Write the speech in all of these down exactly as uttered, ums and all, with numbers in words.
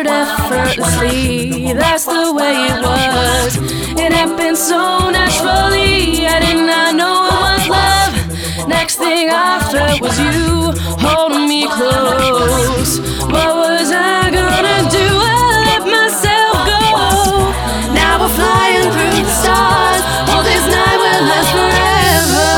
flowed effortlessly. That's the way it was. It happened so naturally. I did not know it was love. Next thing I felt was you holding me close. What was I gonna do? I let myself go. Now we're flying through the stars. Oh, this night will last forever.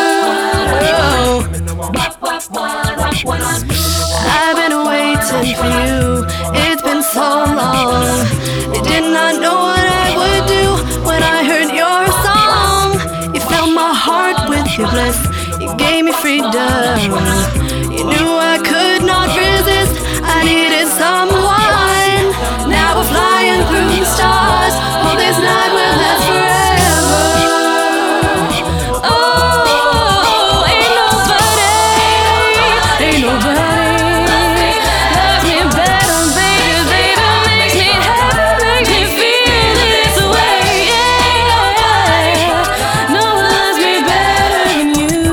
I've been waiting for you. It's been so long. I did not know what I would do when I heard your song. You filled my heart with your bliss. You gave me freedom. You knew I could not resist. I needed someone. Now we're flying through the stars. Oh, this night will last forever. Oh, ain't nobody, ain't nobody loves me better, baby, baby. Makes me happy, makes me feel this way. Yeah, no one loves me better than you.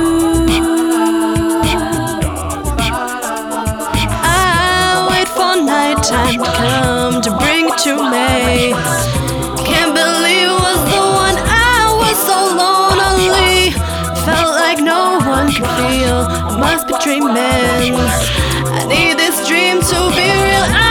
I wait for nighttime to come to bring it to me. Can't believe it was the one. I was so lonely. Felt like no one could feel. I must be dreaming. I need this dream to be real. I